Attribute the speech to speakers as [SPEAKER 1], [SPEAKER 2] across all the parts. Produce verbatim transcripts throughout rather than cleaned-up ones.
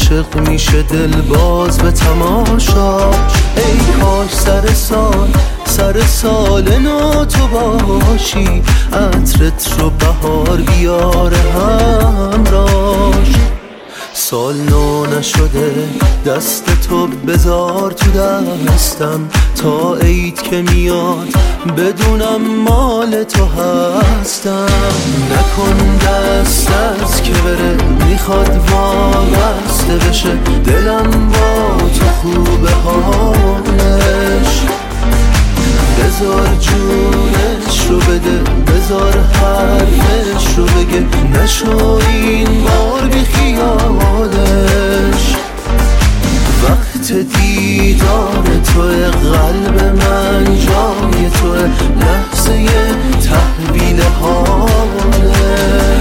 [SPEAKER 1] عاشق میشه دل باز به تماشاش. ای کاش سر سال سر سال نو تو باشی، عطرت رو بهار بیاره همراش. سال نو نشده دست تو بذار تو دستم، تا عید که میاد بدونم مال تو هستم. نکن دست از که بره میخواد وابسته بشه، دلم با تو خوبه حالش. بذار جونش رو بده، بذار حرفش رو بگه، نشو این بار بی خیالش. وقت دیدار توی قلب من جای توی، لحظه تحویل حاله.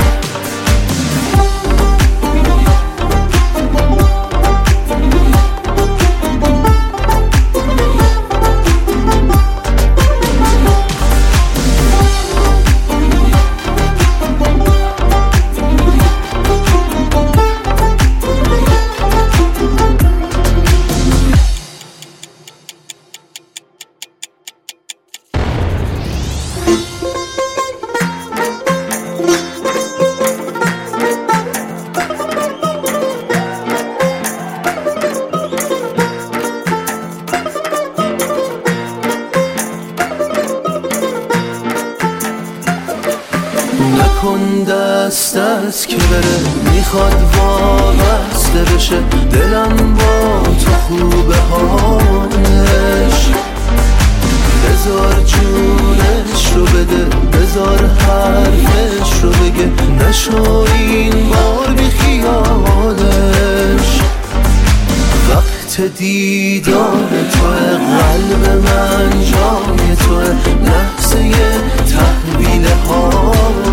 [SPEAKER 1] نکن دست از که بره میخواد وابسته بشه، دلم با تو خوبه حالش. بذار جونش رو بده، بذار حرفش رو بگه، نشو این بار بی خیالش. وقت دیدار توی قلب من جای توی، لحظه تحویل حال.